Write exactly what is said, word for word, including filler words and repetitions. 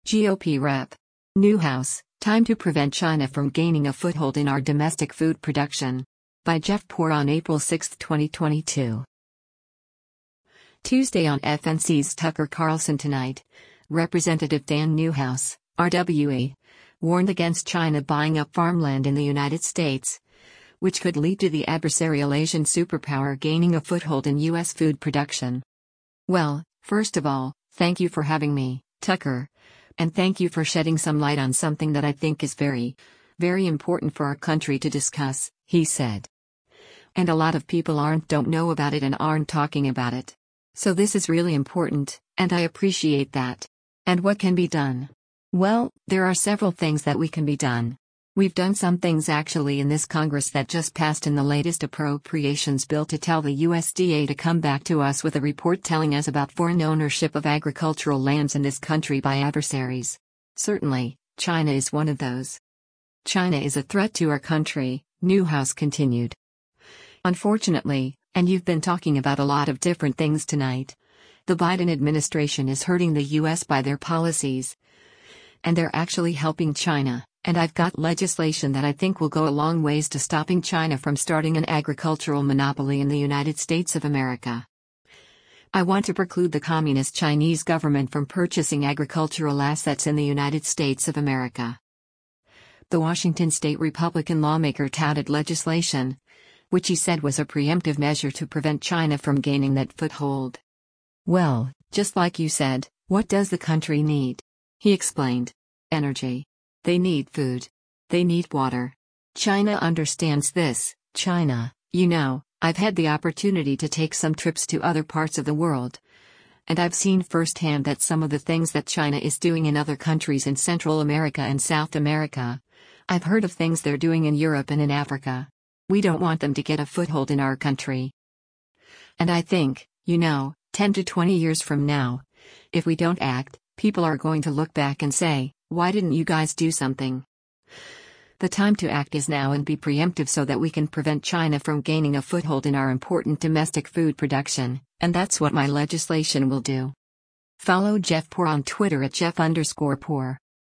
G O P Rep. Newhouse, Time to Prevent China from Gaining a Foothold in Our Domestic Food Production. By Jeff Poore on April sixth, twenty twenty-two. Tuesday on F N C's Tucker Carlson Tonight, Representative Dan Newhouse, R W E, warned against China buying up farmland in the United States, which could lead to the adversarial Asian superpower gaining a foothold in U S food production. Well, first of all, thank you for having me, Tucker. And thank you for shedding some light on something that I think is very, very important for our country to discuss, he said. And a lot of people aren't don't know about it and aren't talking about it. So this is really important, and I appreciate that. And what can be done? Well, there are several things that we can be done. We've done some things actually in this Congress that just passed in the latest appropriations bill to tell the U S D A to come back to us with a report telling us about foreign ownership of agricultural lands in this country by adversaries. Certainly, China is one of those. China is a threat to our country, Newhouse continued. Unfortunately, and you've been talking about a lot of different things tonight, the Biden administration is hurting the U S by their policies. And they're actually helping China. And I've got legislation that I think will go a long ways to stopping China from starting an agricultural monopoly in the United States of America. I want to preclude the Communist Chinese government from purchasing agricultural assets in the United States of America. The Washington state Republican lawmaker touted legislation, which he said was a preemptive measure to prevent China from gaining that foothold. Well, just like you said, what does the country need? He explained. Energy. They need food. They need water. China understands this. China, you know, I've had the opportunity to take some trips to other parts of the world. And I've seen firsthand that some of the things that China is doing in other countries in Central America and South America. I've heard of things they're doing in Europe and in Africa. We don't want them to get a foothold in our country. And I think, you know, ten to twenty years from now, if we don't act, people are going to look back and say, why didn't you guys do something? The time to act is now and be preemptive so that we can prevent China from gaining a foothold in our important domestic food production, and that's what my legislation will do. Follow Jeff Poore on Twitter at Jeff underscore Poore.